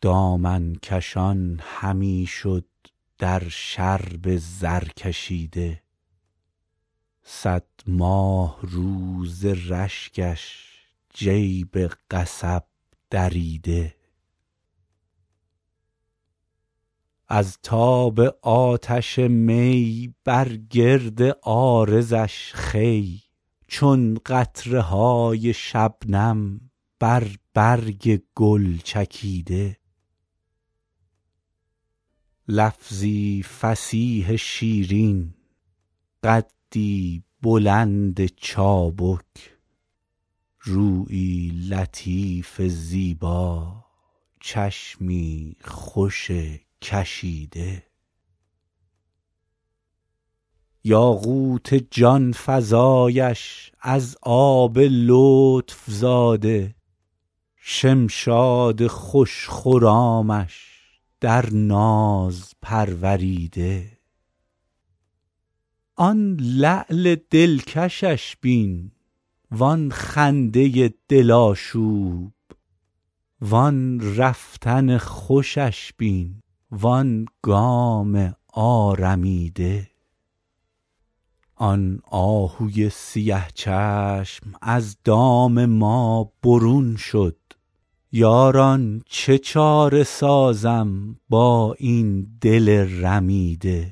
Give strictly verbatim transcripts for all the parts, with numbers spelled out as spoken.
دامن کشان همی شد در شرب زر کشیده، صد ماه روز رشکش جیب قصب دریده. از تاب آتش می بر گرد عارضش خوی، چون قطره های شبنم بر برگ گل چکیده. لفظی فصیح شیرین، قدی بلند چابک، رویی لطیف زیبا، چشمی خوش کشیده. یاقوت جان فزایش از آب لطف زاده، شمشاد خوش خرامش در ناز پروریده. آن لعل دلکشش بین وان خنده دل آشوب، وان رفتن خوشش بین وان گام آرمیده. آن آهوی سیه چشم از دام ما برون شد، یاران چه چاره سازم با این دل رمیده.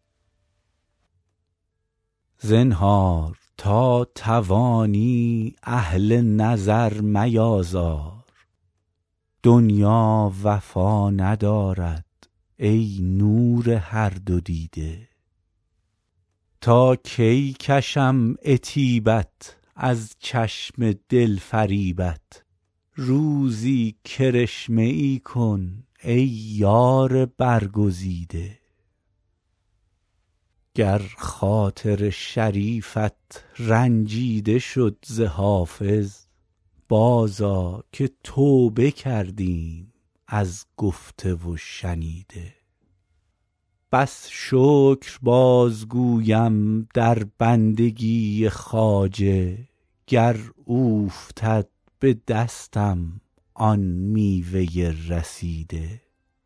زنهار تا توانی اهل نظر میازار، دنیا وفا ندارد ای نور هر دو دیده. تا کی کشم عتیبت از چشم دل فریبت، روزی کرشمه ای کن ای یار برگزیده. گر خاطر شریفت رنجیده شد ز حافظ، بازآ که توبه کردیم از گفته و شنیده. بس شکر بازگویم در بندگی خواجه، گر اوفتد به دستم آن میوه رسیده.